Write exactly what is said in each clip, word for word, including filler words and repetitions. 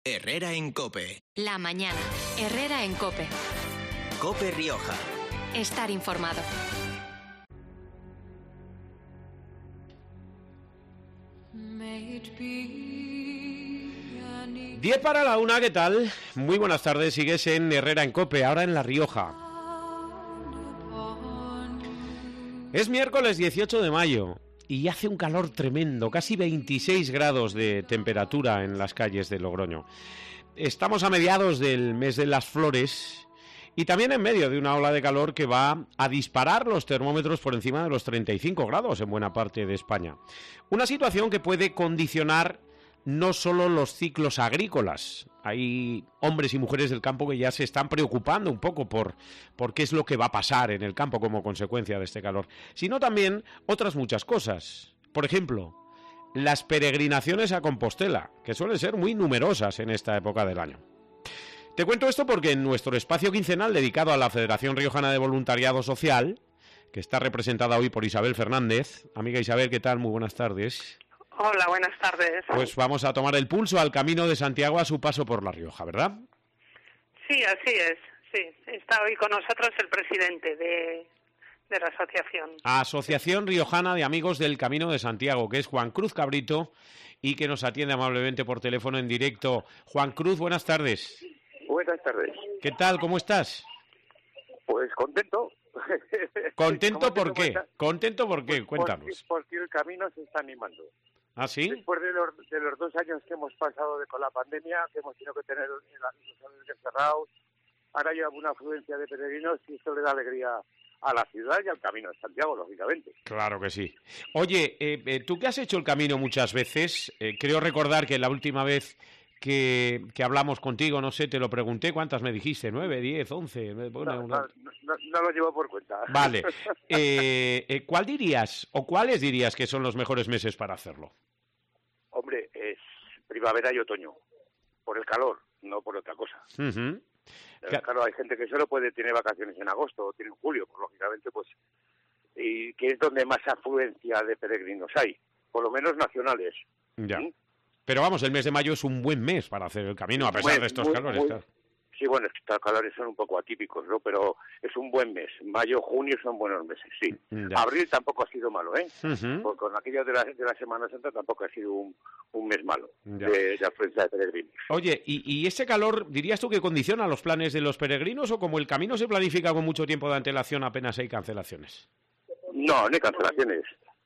Herrera en COPE. La mañana. Herrera en COPE. COPE Rioja. Estar informado. diez para la una, ¿qué tal? Muy buenas tardes, sigues en Herrera en COPE, ahora en La Rioja. Es miércoles dieciocho de mayo y hace un calor tremendo, casi veintiséis grados de temperatura en las calles de Logroño. Estamos a mediados del mes de las flores y también en medio de una ola de calor que va a disparar los termómetros por encima de los treinta y cinco grados en buena parte de España. Una situación que puede condicionar no solo los ciclos agrícolas. Hay hombres y mujeres del campo que ya se están preocupando un poco por, por qué es lo que va a pasar en el campo como consecuencia de este calor, sino también otras muchas cosas. Por ejemplo, las peregrinaciones a Compostela, que suelen ser muy numerosas en esta época del año. Te cuento esto porque en nuestro espacio quincenal dedicado a la Federación Riojana de Voluntariado Social, que está representada hoy por Isabel Fernández. Amiga Isabel, ¿qué tal? Muy buenas tardes. Hola, buenas tardes. Pues vamos a tomar el pulso al Camino de Santiago a su paso por La Rioja, ¿verdad? Sí, así es. Sí, está hoy con nosotros el presidente de, de la asociación. Asociación Riojana de Amigos del Camino de Santiago, que es Juan Cruz Cabrito y que nos atiende amablemente por teléfono en directo. Juan Cruz, buenas tardes. Buenas tardes. ¿Qué tal? ¿Cómo estás? Pues contento. ¿Contento por qué? ¿Contento por qué? Cuéntanos. Porque, porque el camino se está animando. ¿Ah, sí? Después de los, de los dos años que hemos pasado de, con la pandemia, que hemos tenido que tener los albergues cerrados, ahora hay una afluencia de peregrinos y esto le da alegría a la ciudad y al Camino de Santiago, lógicamente. Claro que sí. Oye, eh, eh, tú que has hecho el camino muchas veces, eh, creo recordar que la última vez que, que hablamos contigo, no sé, te lo pregunté, ¿cuántas me dijiste? ¿Nueve, diez, once? Bueno, no, una... no, no, no lo llevo por cuenta. Vale. Eh, eh, ¿Cuál dirías, o cuáles dirías que son los mejores meses para hacerlo? Hombre, es primavera y otoño, por el calor, no por otra cosa. Uh-huh. Claro, hay gente que solo puede tener vacaciones en agosto o tiene en julio, pues lógicamente, pues, y que es donde más afluencia de peregrinos hay, por lo menos nacionales. Ya. ¿Mm? Pero vamos, el mes de mayo es un buen mes para hacer el camino, a pesar muy, de estos muy, calores. Muy, claro. Sí, bueno, estos calores son un poco atípicos, ¿no? Pero es un buen mes. Mayo, junio son buenos meses, sí. Ya. Abril tampoco ha sido malo, ¿eh? Uh-huh. Porque con aquello de la, de la Semana Santa tampoco ha sido un, un mes malo Ya. de, de afluencia de peregrinos. Oye, ¿y, ¿y ese calor dirías tú que condiciona los planes de los peregrinos o como el camino se planifica con mucho tiempo de antelación apenas hay cancelaciones? No, no hay cancelaciones.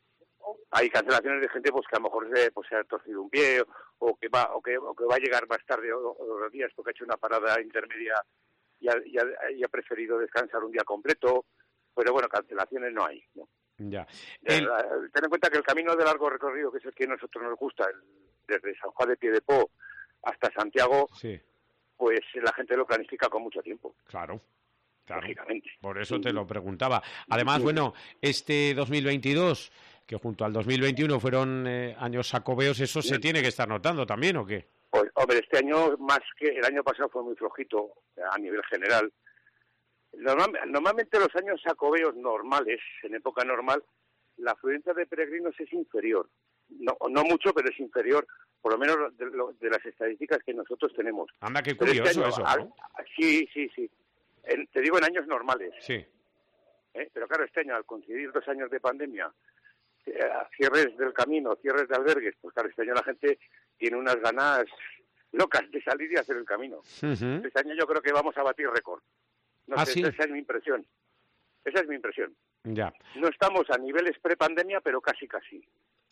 Hay cancelaciones de gente pues que a lo mejor se, pues, se ha torcido un pie o, o que va o que, o que va a llegar más tarde o, o los días porque ha hecho una parada intermedia y ha, y, ha, y ha preferido descansar un día completo, pero bueno, cancelaciones no hay, ¿no? Ya. El... El... Ten en cuenta que el camino de largo recorrido, que es el que a nosotros nos gusta, el, desde San Juan de Piedepó hasta Santiago, sí. Pues la gente lo planifica con mucho tiempo. Claro. Claro, lógicamente. Por eso te lo preguntaba. Además, bueno, este dos mil veintidós, que junto al dos mil veintiuno fueron eh, años sacobeos, ¿eso se tiene que estar notando también o qué? Pues, hombre, este año, más que el año pasado, fue muy flojito a nivel general. Normal, normalmente los años sacobeos normales, en época normal, la afluencia de peregrinos es inferior. No, no mucho, pero es inferior, por lo menos de, de las estadísticas que nosotros tenemos. Anda, qué curioso este año, eso, ¿no? Sí, sí, sí. En, te digo en años normales. Sí. ¿Eh? Pero claro, este año, al coincidir dos años de pandemia, eh, cierres del camino, cierres de albergues, pues claro, este año la gente tiene unas ganas locas de salir y hacer el camino. Uh-huh. Este año yo creo que vamos a batir récord. No ¿Ah, sé, sí? Esa es mi impresión. Esa es mi impresión. Ya. No estamos a niveles prepandemia, pero casi, casi.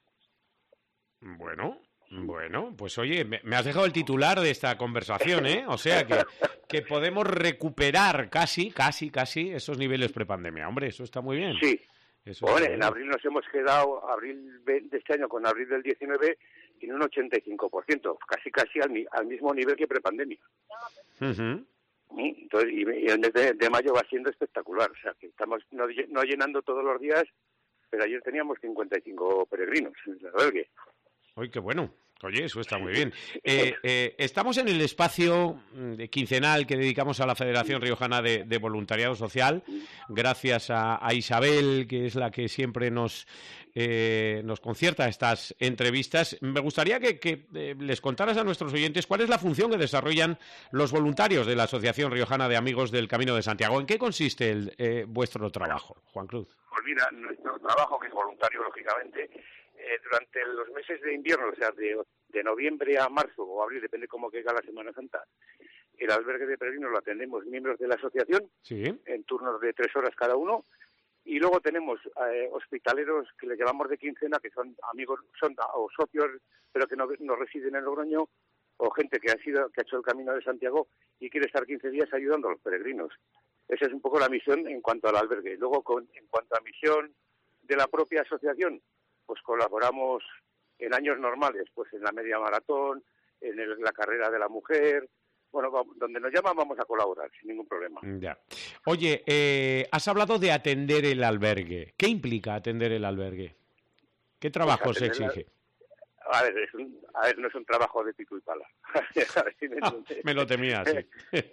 Bueno... Bueno, pues oye, me, me has dejado el titular de esta conversación, ¿eh? O sea que, que podemos recuperar casi, casi, casi esos niveles prepandemia. Hombre, eso está muy bien. Sí. Eso bueno, en bien. abril nos hemos quedado, abril de este año con abril del diecinueve, en un ochenta y cinco por ciento, casi casi al, al mismo nivel que prepandemia. Uh-huh. Entonces, y, y el mes de, de mayo va siendo espectacular. O sea, que estamos no, no llenando todos los días, pero ayer teníamos cincuenta y cinco peregrinos en el albergue. ¡Uy, qué bueno! Oye, eso está muy bien. Eh, eh, estamos en el espacio quincenal que dedicamos a la Federación Riojana de, de Voluntariado Social, gracias a, a Isabel, que es la que siempre nos, eh, nos concierta estas entrevistas. Me gustaría que, que eh, les contaras a nuestros oyentes cuál es la función que desarrollan los voluntarios de la Asociación Riojana de Amigos del Camino de Santiago. ¿En qué consiste el, eh, vuestro trabajo, Juan Cruz? Pues mira, nuestro trabajo, que es voluntario, lógicamente, eh, durante los meses de invierno, o sea, de, de noviembre a marzo o abril, depende cómo caiga la Semana Santa, el albergue de peregrinos lo atendemos miembros de la asociación, sí, en turnos de tres horas cada uno, y luego tenemos eh, hospitaleros que les llamamos de quincena, que son amigos, son o socios, pero que no, no residen en Logroño, o gente que ha sido que ha hecho el Camino de Santiago y quiere estar quince días ayudando a los peregrinos. Esa es un poco la misión en cuanto al albergue. Luego, con, en cuanto a misión de la propia asociación, pues colaboramos en años normales, pues en la media maratón, en el, la carrera de la mujer. Bueno, vamos, donde nos llaman vamos a colaborar, sin ningún problema. Ya. Oye, eh, has hablado de atender el albergue. ¿Qué implica atender el albergue? ¿Qué trabajo pues se exige? La... A ver, es un, a ver, no es un trabajo de pico y pala. A ver si me, ah, me lo temía, sí.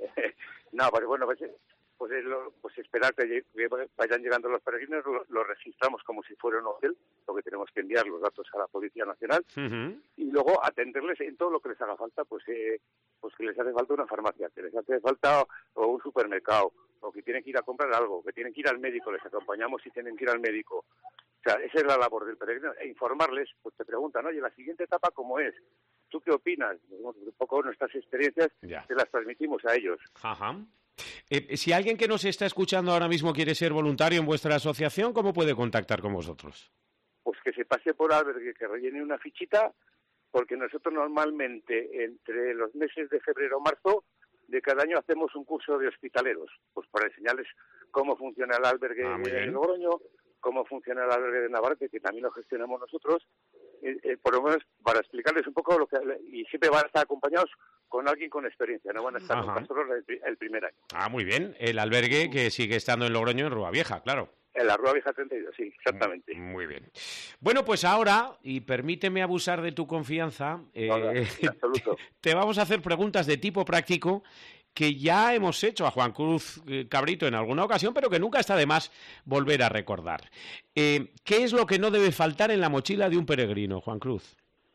No, pues bueno, pues... Pues, es lo, pues esperar que, que vayan llegando los peregrinos, lo, lo registramos como si fuera un hotel, lo que tenemos que enviar los datos a la Policía Nacional, uh-huh. y luego atenderles en todo lo que les haga falta, pues eh, pues que les hace falta una farmacia, que les hace falta o un supermercado, o que tienen que ir a comprar algo, que tienen que ir al médico, les acompañamos si tienen que ir al médico. O sea, esa es la labor del peregrino, e informarles, pues te preguntan, oye, la siguiente etapa, ¿cómo es? ¿Tú qué opinas? Un poco nuestras experiencias, ya. te las transmitimos a ellos. Ajá. Eh, si alguien que nos está escuchando ahora mismo quiere ser voluntario en vuestra asociación, ¿cómo puede contactar con vosotros? Pues que se pase por albergue, que rellene una fichita, porque nosotros normalmente entre los meses de febrero o marzo de cada año hacemos un curso de hospitaleros, pues para enseñarles cómo funciona el albergue ah, de Logroño, cómo funciona el albergue de Navarrete, que también lo gestionamos nosotros, eh, eh, por lo menos para explicarles un poco lo que... Y siempre van a estar acompañados con alguien con experiencia, no van a estar Ajá. nunca solos el, el primer año. Ah, muy bien. El albergue que sigue estando en Logroño, en Rúa Vieja, claro. En la Rúa Vieja treinta y dos, sí, exactamente. Muy bien. Bueno, pues ahora, y permíteme abusar de tu confianza, eh, no, en absoluto. te, te vamos a hacer preguntas de tipo práctico que ya hemos hecho a Juan Cruz Cabrito en alguna ocasión, pero que nunca está de más volver a recordar. Eh, ¿Qué es lo que no debe faltar en la mochila de un peregrino, Juan Cruz?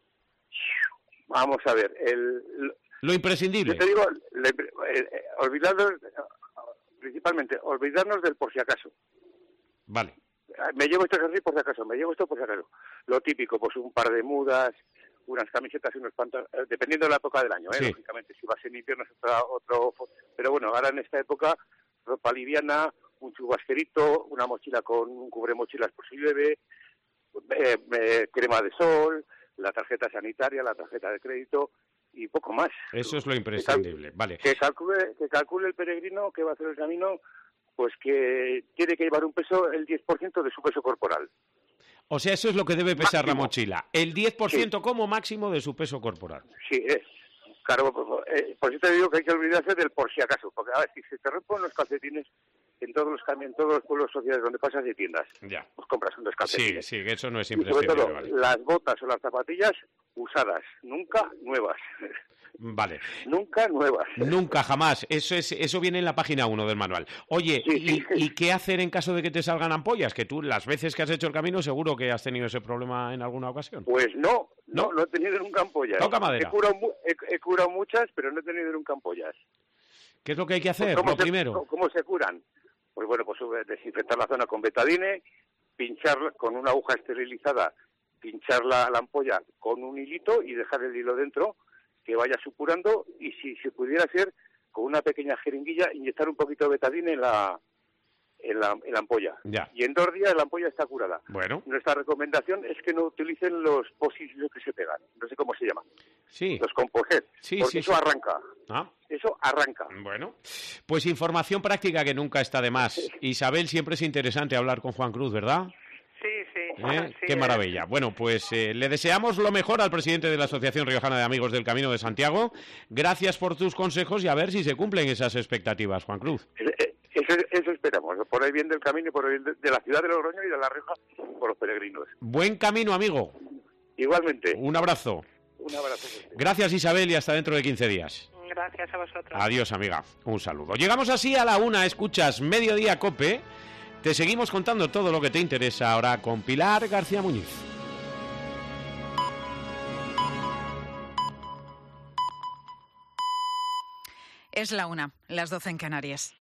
Vamos a ver, el... Lo imprescindible. Yo te digo, le, eh, eh, olvidarnos, principalmente, olvidarnos del por si acaso. Vale. Me llevo esto así por si acaso, me llevo esto por si acaso. Lo típico, pues un par de mudas, unas camisetas y unos pantalones, eh, dependiendo de la época del año, ¿eh? Sí. Lógicamente, si vas en invierno es otro, otro... Pero bueno, ahora en esta época, ropa liviana, un chubasquerito, una mochila con un cubremochilas por si llueve, eh, eh, crema de sol, la tarjeta sanitaria, la tarjeta de crédito... y poco más. Eso es lo imprescindible, que vale. Que calcule, que calcule el peregrino que va a hacer el camino, pues que tiene que llevar un peso, el diez por ciento de su peso corporal. O sea, eso es lo que debe pesar máximo. La mochila, el diez por ciento sí. como máximo de su peso corporal. Sí, es. Claro, eh, por eso te digo que hay que olvidarse del por si acaso, porque a ver, si se te rompen los calcetines, en todos los en todos los pueblos sociales donde pasas de tiendas, ya. pues compras unos calcetines. Sí, sí, eso no es imprescindible. Y sobre todo, vale. las botas o las zapatillas usadas, nunca nuevas. Vale. Nunca nuevas. Nunca, jamás. Eso es, eso viene en la página uno del manual. Oye, sí, ¿y, sí. ¿y qué hacer en caso de que te salgan ampollas? Que tú, las veces que has hecho el camino, seguro que has tenido ese problema en alguna ocasión. Pues no, no, no, no he tenido nunca ampollas. Toca madera. He curado, he, he curado muchas, pero no he tenido nunca ampollas. ¿Qué es lo que hay que hacer? Pues lo se, primero. ¿Cómo se curan? Pues bueno, pues desinfectar la zona con betadine, pincharla con una aguja esterilizada, pinchar la, la ampolla con un hilito y dejar el hilo dentro, que vaya supurando, y si se pudiera hacer con una pequeña jeringuilla, inyectar un poquito de betadine en la, en la, en la ampolla. Ya. Y en dos días la ampolla está curada. Bueno. Nuestra recomendación es que no utilicen los posis que se pegan, no sé cómo se llaman. Sí. Los composés, sí, porque sí, eso sí. arranca. Ah. Eso arranca. Bueno, pues información práctica que nunca está de más. Isabel, siempre es interesante hablar con Juan Cruz, ¿verdad? Sí, sí. ¿Eh? Sí, Qué maravilla. Es. Bueno, pues eh, le deseamos lo mejor al presidente de la Asociación Riojana de Amigos del Camino de Santiago. Gracias por tus consejos y a ver si se cumplen esas expectativas, Juan Cruz. Eso, eso esperamos, por el bien del camino y por el bien de la ciudad de Logroño y de La Rioja, por los peregrinos. Buen camino, amigo. Igualmente. Un abrazo. Un abrazo fuerte. Gracias, Isabel, y hasta dentro de quince días. Gracias a vosotros. Adiós, amiga. Un saludo. Llegamos así a la una. Escuchas Mediodía Cope. Te seguimos contando todo lo que te interesa ahora con Pilar García Muñiz. Es la una, las doce en Canarias.